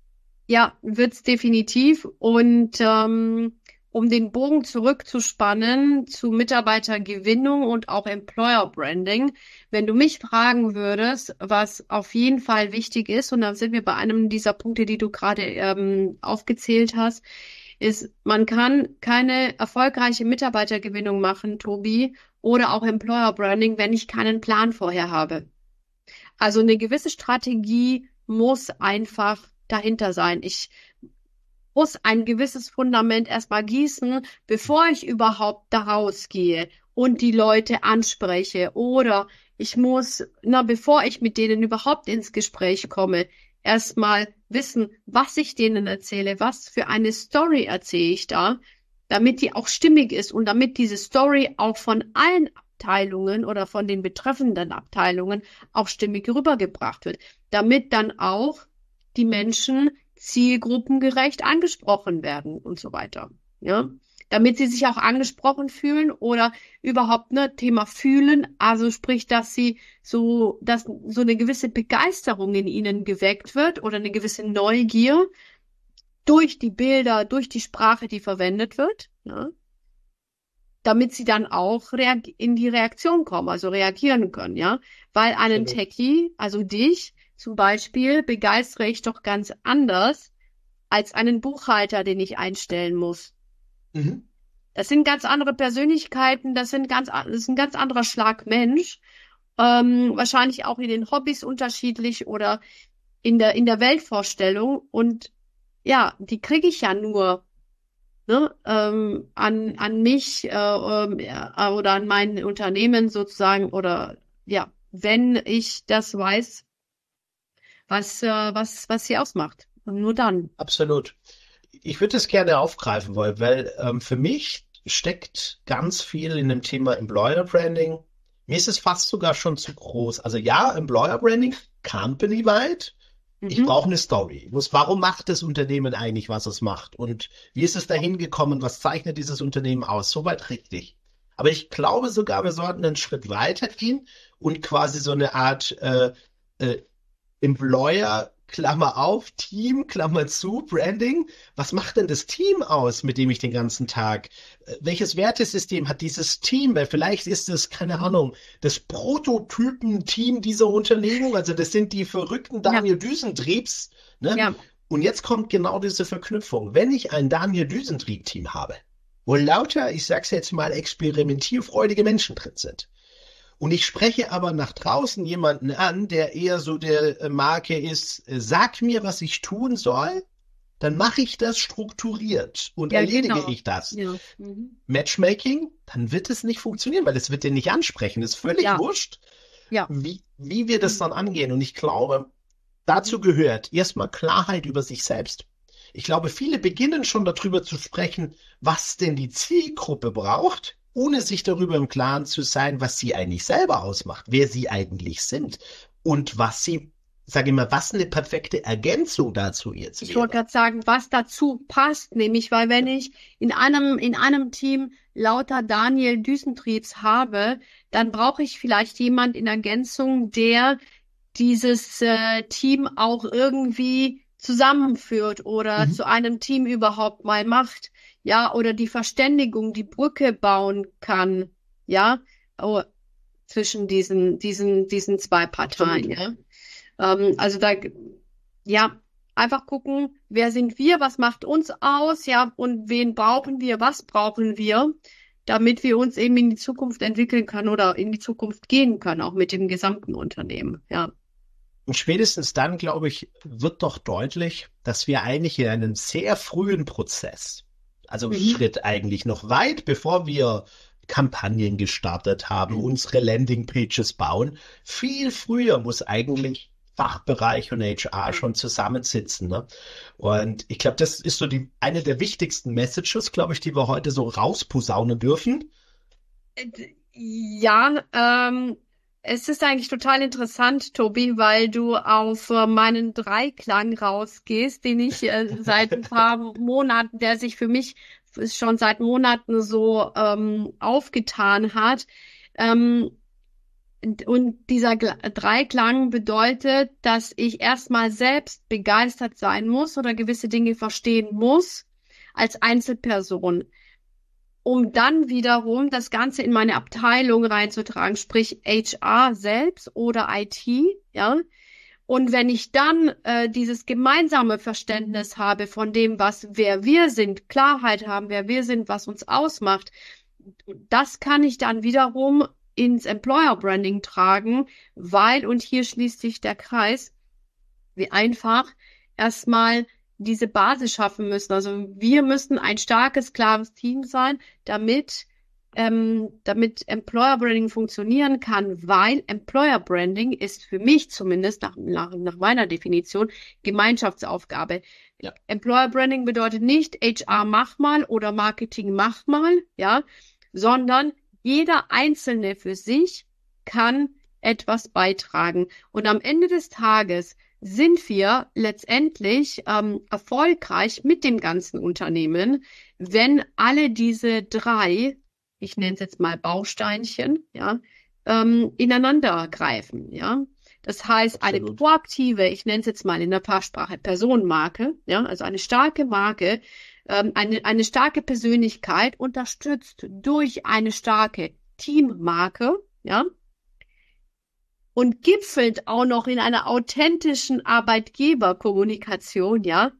Ja, wird's definitiv. Und ähm, um den Bogen zurückzuspannen zu Mitarbeitergewinnung und auch Employer Branding, wenn du mich fragen würdest, was auf jeden Fall wichtig ist, und da sind wir bei einem dieser Punkte, die du gerade ähm, aufgezählt hast, ist, man kann keine erfolgreiche Mitarbeitergewinnung machen, Tobi, oder auch Employer Branding, wenn ich keinen Plan vorher habe. Also eine gewisse Strategie muss einfach dahinter sein. Ich muss ein gewisses Fundament erstmal gießen, bevor ich überhaupt da rausgehe und die Leute anspreche. Oder ich muss, na, bevor ich mit denen überhaupt ins Gespräch komme, erstmal wissen, was ich denen erzähle, was für eine Story erzähle ich da, damit die auch stimmig ist und damit diese Story auch von allen Abteilungen oder von den betreffenden Abteilungen auch stimmig rübergebracht wird, damit dann auch die Menschen zielgruppengerecht angesprochen werden und so weiter. Ja, damit sie sich auch angesprochen fühlen oder überhaupt ne Thema fühlen, also sprich, dass sie so, dass so eine gewisse Begeisterung in ihnen geweckt wird oder eine gewisse Neugier durch die Bilder, durch die Sprache, die verwendet wird, ja, damit sie dann auch reag- in die Reaktion kommen, also reagieren können, ja, weil einen Absolut. Techie, also dich zum Beispiel, begeistere ich doch ganz anders als einen Buchhalter, den ich einstellen muss. Mhm. Das sind ganz andere Persönlichkeiten, das sind ganz, das ist ein ganz anderer Schlag Mensch. Ähm, wahrscheinlich auch in den Hobbys unterschiedlich oder in der, in der Weltvorstellung. Und ja, die kriege ich ja nur ne, ähm, an, an mich äh, ähm, ja, oder an mein Unternehmen sozusagen oder ja, wenn ich das weiß, was, äh, was, was sie ausmacht. Und nur dann. Absolut. Ich würde es gerne aufgreifen wollen, weil ähm, für mich steckt ganz viel in dem Thema Employer Branding. Mir ist es fast sogar schon zu groß. Also ja, Employer Branding, company-weit. Ich Mhm. brauche eine Story. Ich muss, warum macht das Unternehmen eigentlich, was es macht? Und wie ist es dahin gekommen? Was zeichnet dieses Unternehmen aus? Soweit richtig. Aber ich glaube sogar, wir sollten einen Schritt weiter gehen und quasi so eine Art äh, äh, Employer, Klammer auf, Team, Klammer zu, Branding. Was macht denn das Team aus, mit dem ich den ganzen Tag, äh, welches Wertesystem hat dieses Team? Weil vielleicht ist es, keine Ahnung, das Prototypen-Team dieser Unternehmung. Also das sind die verrückten Ja, Daniel Düsentriebs, ne? ja, Und jetzt kommt genau diese Verknüpfung. Wenn ich ein Daniel Düsentrieb-Team habe, wo lauter, ich sag's jetzt mal, experimentierfreudige Menschen drin sind, und ich spreche aber nach draußen jemanden an, der eher so der äh, Marke ist, äh, sag mir, was ich tun soll, dann mache ich das strukturiert und ja, erledige genau. ich das. Ja. Mhm. Matchmaking, dann wird es nicht funktionieren, weil es wird den nicht ansprechen. Es ist völlig Ja, wurscht, ja. wie, wie wir das Mhm. dann angehen. Und ich glaube, Mhm. dazu gehört erstmal Klarheit über sich selbst. Ich glaube, viele beginnen schon darüber zu sprechen, was denn die Zielgruppe braucht, ohne sich darüber im Klaren zu sein, was sie eigentlich selber ausmacht, wer sie eigentlich sind und was sie, sage ich mal, was eine perfekte Ergänzung dazu jetzt Ich wollte wäre. gerade sagen, was dazu passt, nämlich, weil wenn ich in einem, in einem Team lauter Daniel Düsentriebs habe, dann brauche ich vielleicht jemand in Ergänzung, der dieses äh, Team auch irgendwie zusammenführt oder Mhm. zu einem Team überhaupt mal macht, ja, oder die Verständigung, die Brücke bauen kann, ja, oh, zwischen diesen, diesen, diesen zwei Parteien, Absolut. ja. Ähm, also da, ja, einfach gucken, wer sind wir, was macht uns aus, ja, und wen brauchen wir, was brauchen wir, damit wir uns eben in die Zukunft entwickeln können oder in die Zukunft gehen können, auch mit dem gesamten Unternehmen, ja. Und spätestens dann, glaube ich, wird doch deutlich, dass wir eigentlich in einem sehr frühen Prozess, also Mhm. Schritt eigentlich noch weit bevor wir Kampagnen gestartet haben, unsere Landingpages bauen, viel früher muss eigentlich Fachbereich und H R Ja. schon zusammensitzen, ne? Und ich glaube, das ist so die eine der wichtigsten Messages, glaube ich, die wir heute so rausposaunen dürfen. Äh, Ja, ähm, es ist eigentlich total interessant, Tobi, weil du auf äh, meinen Dreiklang rausgehst, den ich äh, seit ein paar Monaten, der sich für mich schon seit Monaten so ähm, aufgetan hat. Ähm, Und, und dieser Gla- Dreiklang bedeutet, dass ich erstmal selbst begeistert sein muss oder gewisse Dinge verstehen muss als Einzelperson, um dann wiederum das Ganze in meine Abteilung reinzutragen, sprich H R selbst oder I T, ja. Und wenn ich dann äh, dieses gemeinsame Verständnis habe von dem, was wer wir sind, Klarheit haben, wer wir sind, was uns ausmacht, das kann ich dann wiederum ins Employer Branding tragen, weil, und hier schließt sich der Kreis, wir einfach erstmal diese Basis schaffen müssen. Also wir müssen ein starkes, klares Team sein, damit ähm, damit Employer Branding funktionieren kann, weil Employer Branding ist für mich zumindest nach, nach, nach meiner Definition Gemeinschaftsaufgabe. Ja. Employer Branding bedeutet nicht H R mach mal oder Marketing mach mal, ja, sondern jeder Einzelne für sich kann etwas beitragen. Und am Ende des Tages sind wir letztendlich ähm, erfolgreich mit dem ganzen Unternehmen, wenn alle diese drei, ich nenne es jetzt mal Bausteinchen, ja, ähm, ineinander greifen, ja. Das heißt, eine Absolut. proaktive, ich nenne es jetzt mal in der Fachsprache Personenmarke, ja, also eine starke Marke, ähm, eine, eine starke Persönlichkeit, unterstützt durch eine starke Teammarke, ja, und gipfelt auch noch in einer authentischen Arbeitgeberkommunikation, ja.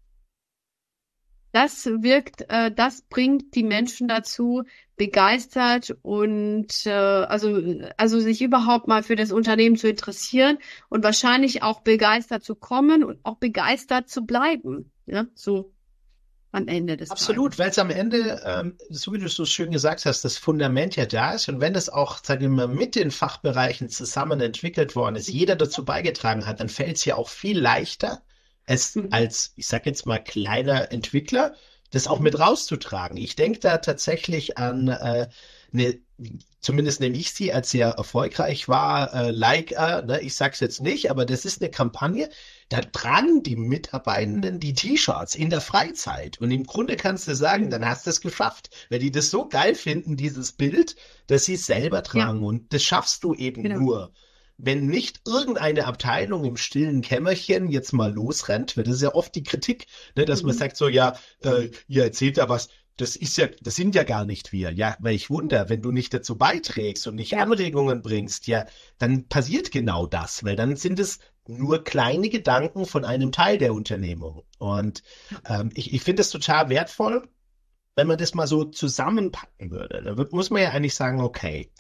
Das wirkt, äh, das bringt die Menschen dazu, begeistert und äh, also also sich überhaupt mal für das Unternehmen zu interessieren und wahrscheinlich auch begeistert zu kommen und auch begeistert zu bleiben, ja, so am Ende des Absolut, Tages. weil es am Ende, ähm, so wie du es so schön gesagt hast, das Fundament ja da ist. Und wenn das auch, sagen wir mal, mit den Fachbereichen zusammen entwickelt worden ist, jeder dazu beigetragen hat, dann fällt es ja auch viel leichter, es Mhm. als, ich sag jetzt mal, kleiner Entwickler, das auch mit rauszutragen. Ich denke da tatsächlich an äh, eine, zumindest nehme ich sie als sehr erfolgreich war, äh, Leica, ne? Ich sag's jetzt nicht, aber das ist eine Kampagne, da tragen die Mitarbeitenden die T-Shirts in der Freizeit. Und im Grunde kannst du sagen, dann hast du es geschafft. Weil die das so geil finden, dieses Bild, dass sie es selber Ja, tragen. Und das schaffst du eben genau. nur, wenn nicht irgendeine Abteilung im stillen Kämmerchen jetzt mal losrennt, weil das ist ja oft die Kritik, ne, dass man Mhm. sagt so, ja, äh, ihr erzählt da was, das ist ja, das sind ja gar nicht wir. Ja, weil ich wunder, wenn du nicht dazu beiträgst und nicht Ja. Anregungen bringst, ja, dann passiert genau das, weil dann sind es nur kleine Gedanken von einem Teil der Unternehmung. Und ähm, ich, ich finde es total wertvoll, wenn man das mal so zusammenpacken würde. Da wird, muss man ja eigentlich sagen, okay,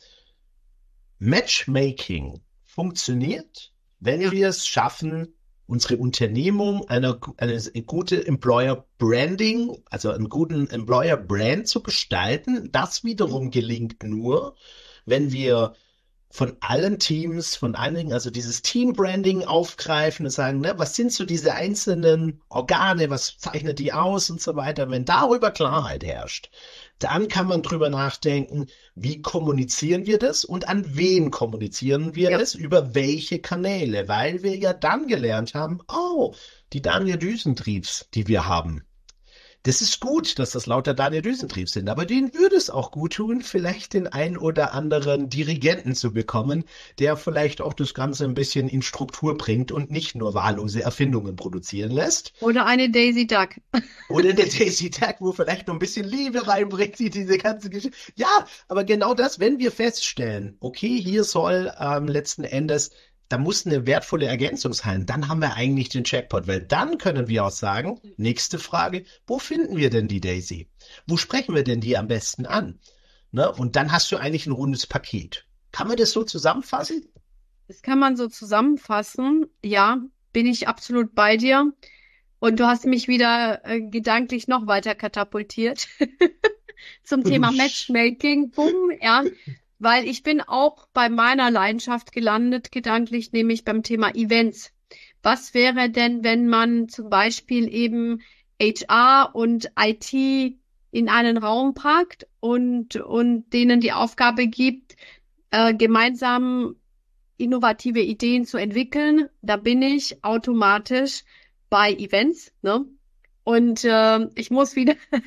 Matchmaking funktioniert, wenn Ja. wir es schaffen, unsere Unternehmung eine, eine gute Employer Branding, also einen guten Employer Brand zu gestalten. Das wiederum gelingt nur, wenn wir von allen Teams, von einigen, also dieses Team-Branding aufgreifen und sagen, ne, was sind so diese einzelnen Organe, was zeichnet die aus und so weiter. Wenn darüber Klarheit herrscht, dann kann man drüber nachdenken, wie kommunizieren wir das und an wen kommunizieren wir Ja. es, über welche Kanäle, weil wir ja dann gelernt haben, oh, die Daniel Düsentriebs, die wir haben. Das ist gut, dass das lauter Daniel Düsentrieb sind, aber denen würde es auch gut tun, vielleicht den ein oder anderen Dirigenten zu bekommen, der vielleicht auch das Ganze ein bisschen in Struktur bringt und nicht nur wahllose Erfindungen produzieren lässt. Oder eine Daisy Duck. Oder der Daisy Duck, wo vielleicht noch ein bisschen Liebe reinbringt, die diese ganze Geschichte. Ja, aber genau das, wenn wir feststellen, okay, hier soll ähm, letzten Endes, da muss eine wertvolle Ergänzung sein, dann haben wir eigentlich den Jackpot, weil dann können wir auch sagen, nächste Frage, wo finden wir denn die Daisy? Wo sprechen wir denn die am besten an? Ne? Und dann hast du eigentlich ein rundes Paket. Kann man das so zusammenfassen? Das kann man so zusammenfassen. Ja, bin ich absolut bei dir. Und du hast mich wieder äh, gedanklich noch weiter katapultiert zum Thema Matchmaking. Bumm, ja, weil ich bin auch bei meiner Leidenschaft gelandet, gedanklich, nämlich beim Thema Events. Was wäre denn, wenn man zum Beispiel eben H R und I T in einen Raum packt und, und denen die Aufgabe gibt, äh, gemeinsam innovative Ideen zu entwickeln? Da bin ich automatisch bei Events, ne? Und äh, ich muss wieder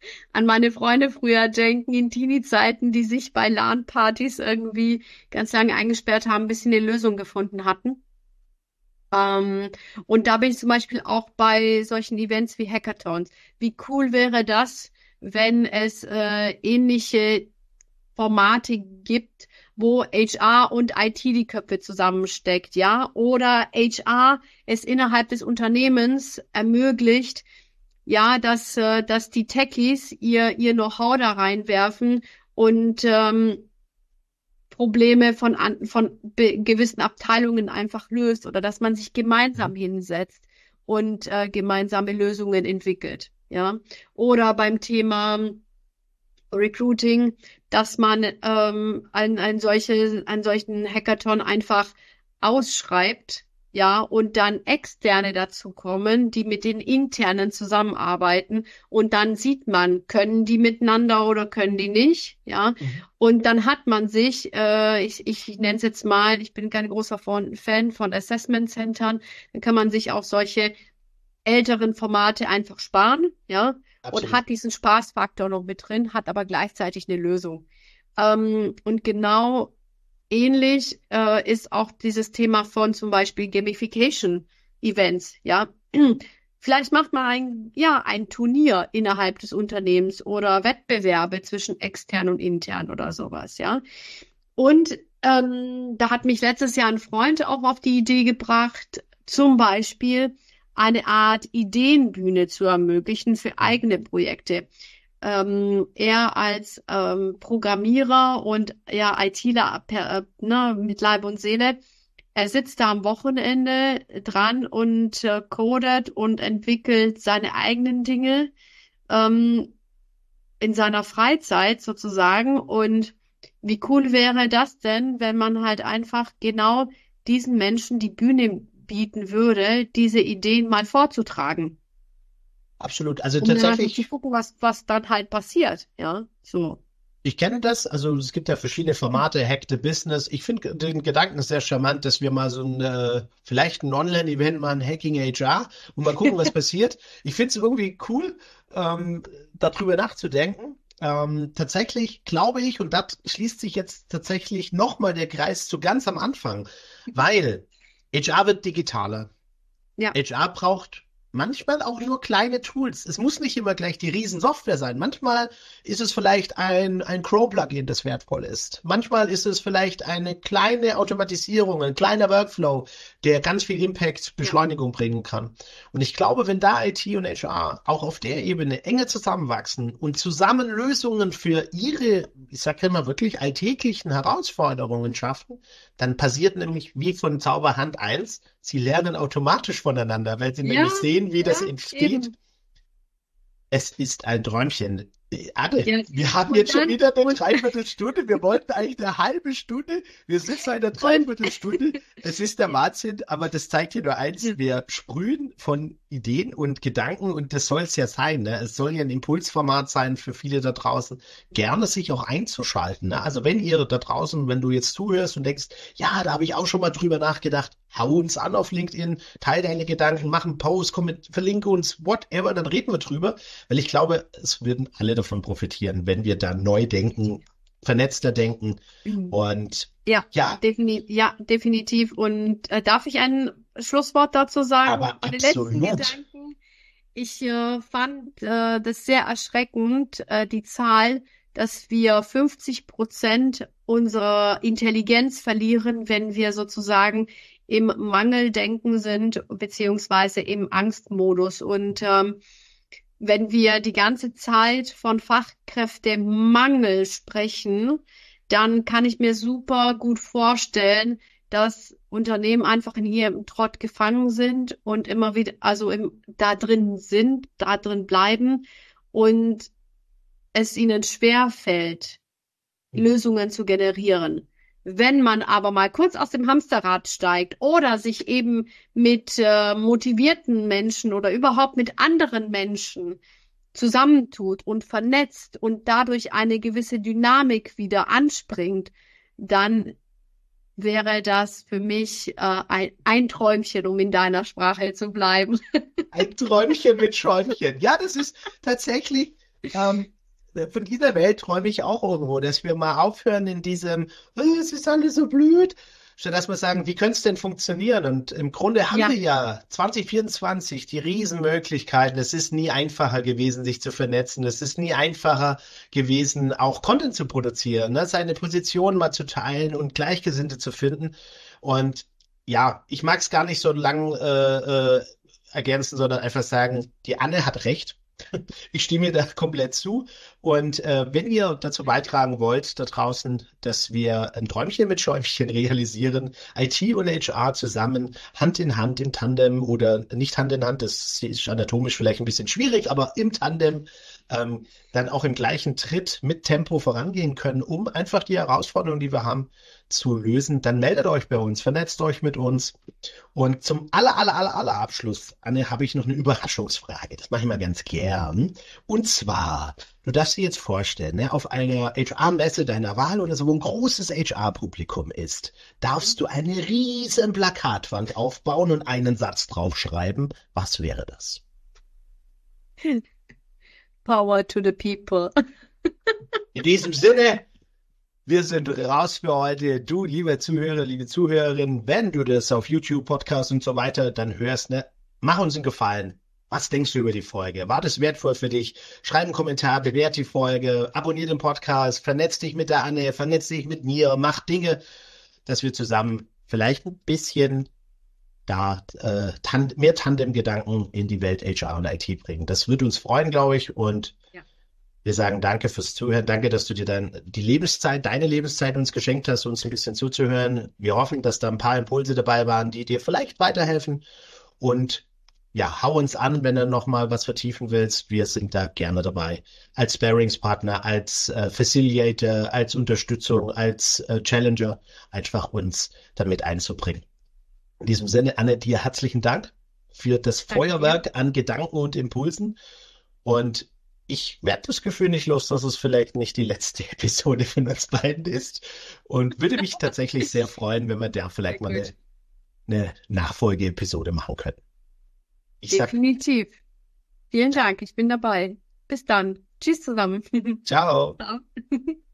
an meine Freunde früher denken, in Teenie-Zeiten, die sich bei LAN-Partys irgendwie ganz lange eingesperrt haben, bis sie eine Lösung gefunden hatten. Ähm, und da bin ich zum Beispiel auch bei solchen Events wie Hackathons. Wie cool wäre das, wenn es äh, ähnliche Formate gibt, wo H R und I T die Köpfe zusammensteckt, ja? Oder H R es innerhalb des Unternehmens ermöglicht, ja, dass, äh, dass die Techies ihr, ihr Know-how da reinwerfen und ähm, Probleme von, an, von be- gewissen Abteilungen einfach löst oder dass man sich gemeinsam hinsetzt und äh, gemeinsame Lösungen entwickelt, ja. Oder beim Thema Recruiting, dass man ähm, ein, ein solche, einen solchen Hackathon einfach ausschreibt, ja, und dann Externe dazu kommen, die mit den Internen zusammenarbeiten und dann sieht man, können die miteinander oder können die nicht, ja, Mhm. und dann hat man sich, äh, ich, ich nenne es jetzt mal, ich bin kein großer von, Fan von Assessment Centern, dann kann man sich auch solche älteren Formate einfach sparen, ja, und Absolut. hat diesen Spaßfaktor noch mit drin, hat aber gleichzeitig eine Lösung. Ähm, und genau ähnlich äh, ist auch dieses Thema von zum Beispiel Gamification-Events, ja. Vielleicht macht man ein, ja, ein Turnier innerhalb des Unternehmens oder Wettbewerbe zwischen extern und intern oder sowas, ja. Und ähm, da hat mich letztes Jahr ein Freund auch auf die Idee gebracht, zum Beispiel eine Art Ideenbühne zu ermöglichen für eigene Projekte. Ähm, er als ähm, Programmierer und ja, ITler per, äh, ne, mit Leib und Seele, er sitzt da am Wochenende dran und äh, codet und entwickelt seine eigenen Dinge ähm, in seiner Freizeit sozusagen. Und wie cool wäre das denn, wenn man halt einfach genau diesen Menschen die Bühne bieten würde, diese Ideen mal vorzutragen, Absolut. Also um dann einfach zu tatsächlich, gucken, was, was dann halt passiert. Ja, so. ich kenne das. Also es gibt ja verschiedene Formate, Hack the Business. Ich finde den Gedanken sehr charmant, dass wir mal so ein, äh, vielleicht ein Online-Event machen, Hacking H R, und mal gucken, was passiert. Ich finde es irgendwie cool, ähm, darüber nachzudenken. Ähm, tatsächlich glaube ich, und das schließt sich jetzt tatsächlich nochmal der Kreis zu ganz am Anfang, weil H R wird digitaler. Ja, H R braucht manchmal auch nur kleine Tools. Es muss nicht immer gleich die Riesensoftware sein. Manchmal ist es vielleicht ein, ein Chrome-Plugin, das wertvoll ist. Manchmal ist es vielleicht eine kleine Automatisierung, ein kleiner Workflow, der ganz viel Impact, ja, Beschleunigung bringen kann. Und ich glaube, wenn da I T und H R auch auf der Ebene enge zusammenwachsen und zusammen Lösungen für ihre, ich sage immer wirklich alltäglichen Herausforderungen schaffen, dann passiert nämlich wie von Zauberhand eins: Sie lernen automatisch voneinander, weil sie ja, nämlich sehen, wie das ja, entsteht. eben. Es ist ein Träumchen. Äh, Anne, Ja. wir haben Und jetzt schon dann, wieder eine und, Dreiviertelstunde. Wir wollten eigentlich eine halbe Stunde. Wir sind bei einer und, Dreiviertelstunde. Es ist der Wahnsinn, aber das zeigt dir nur eins. Wir sprühen von Ideen und Gedanken, und das soll es ja sein. Ne? Es soll ja ein Impulsformat sein für viele da draußen, gerne sich auch einzuschalten. Ne? Also wenn ihr da draußen, wenn du jetzt zuhörst und denkst, ja, da habe ich auch schon mal drüber nachgedacht, hau uns an auf LinkedIn, teil deine Gedanken, mach einen Post, komm mit, verlinke uns, whatever, dann reden wir drüber. Weil ich glaube, es würden alle davon profitieren, wenn wir da neu denken, vernetzter denken. Und ja, ja, defini ja, definitiv. Und äh, darf ich ein Schlusswort dazu sagen? aber Meine letzten absolut. Gedanken. Ich äh, fand äh, das sehr erschreckend, äh, die Zahl, dass wir fünfzig Prozent unserer Intelligenz verlieren, wenn wir sozusagen im Mangeldenken sind, beziehungsweise im Angstmodus. Und ähm, wenn wir die ganze Zeit von Fachkräftemangel sprechen, dann kann ich mir super gut vorstellen, dass Unternehmen einfach in ihrem Trott gefangen sind und immer wieder, also im, da drin sind, da drin bleiben und es ihnen schwer fällt, Lösungen zu generieren. Wenn man aber mal kurz aus dem Hamsterrad steigt oder sich eben mit äh, motivierten Menschen oder überhaupt mit anderen Menschen zusammentut und vernetzt und dadurch eine gewisse Dynamik wieder anspringt, dann wäre das für mich äh, ein, ein Träumchen, um in deiner Sprache zu bleiben. Ein Träumchen mit Schäumchen. Ja, das ist tatsächlich, Ähm, von dieser Welt träume ich auch irgendwo, dass wir mal aufhören in diesem, "Oh, es ist alles so blöd", statt dass wir sagen, wie könnte es denn funktionieren? Und im Grunde haben wir Ja, ja zwanzig vierundzwanzig die Riesenmöglichkeiten. Es ist nie einfacher gewesen, sich zu vernetzen. Es ist nie einfacher gewesen, auch Content zu produzieren, ne? Seine Position mal zu teilen und Gleichgesinnte zu finden. Und ja, ich mag es gar nicht so lang äh, äh, ergänzen, sondern einfach sagen, die Anne hat recht. Ich stimme mir da komplett zu. Und äh, wenn ihr dazu beitragen wollt, da draußen, dass wir ein Träumchen mit Schäumchen realisieren, I T und H R zusammen, Hand in Hand im Tandem oder nicht Hand in Hand, das ist anatomisch vielleicht ein bisschen schwierig, aber im Tandem ähm, dann auch im gleichen Tritt mit Tempo vorangehen können, um einfach die Herausforderungen, die wir haben, zu lösen, dann meldet euch bei uns, vernetzt euch mit uns. Und zum aller, aller, aller, aller Abschluss, Anne, habe ich noch eine Überraschungsfrage. Das mache ich mal ganz gern. Und zwar, du darfst dir jetzt vorstellen, ne, auf einer H R-Messe deiner Wahl oder so, wo ein großes H R-Publikum ist, darfst du eine riesen Plakatwand aufbauen und einen Satz draufschreiben. Was wäre das? Power to the people. In diesem Sinne, wir sind raus für heute. Du, lieber Zuhörer, liebe Zuhörerin, wenn du das auf YouTube, Podcast und so weiter dann hörst, ne, mach uns einen Gefallen. Was denkst du über die Folge? War das wertvoll für dich? Schreib einen Kommentar, bewert die Folge, abonniere den Podcast, vernetz dich mit der Anne, vernetz dich mit mir, mach Dinge, dass wir zusammen vielleicht ein bisschen da äh, tan mehr Tandem-Gedanken in die Welt H R und I T bringen. Das wird uns freuen, glaube ich. Und Ja, wir sagen danke fürs Zuhören. Danke, dass du dir dann die Lebenszeit, deine Lebenszeit uns geschenkt hast, uns ein bisschen zuzuhören. Wir hoffen, dass da ein paar Impulse dabei waren, die dir vielleicht weiterhelfen. Und ja, hau uns an, wenn du noch mal was vertiefen willst. Wir sind da gerne dabei. Als Sparringspartner, als äh, Facilitator, als Unterstützung, als äh, Challenger, einfach uns damit einzubringen. In diesem Sinne, Anne, dir herzlichen Dank für das danke dir. Feuerwerk an Gedanken und Impulsen. Und ich werde das Gefühl nicht los, dass es vielleicht nicht die letzte Episode von uns beiden ist. Und würde mich tatsächlich sehr freuen, wenn wir da Sehr vielleicht mal eine, gut. eine Nachfolgeepisode machen können. Ich sag Definitiv. Vielen Dank, ich bin dabei. Bis dann. Tschüss zusammen. ciao. Ciao.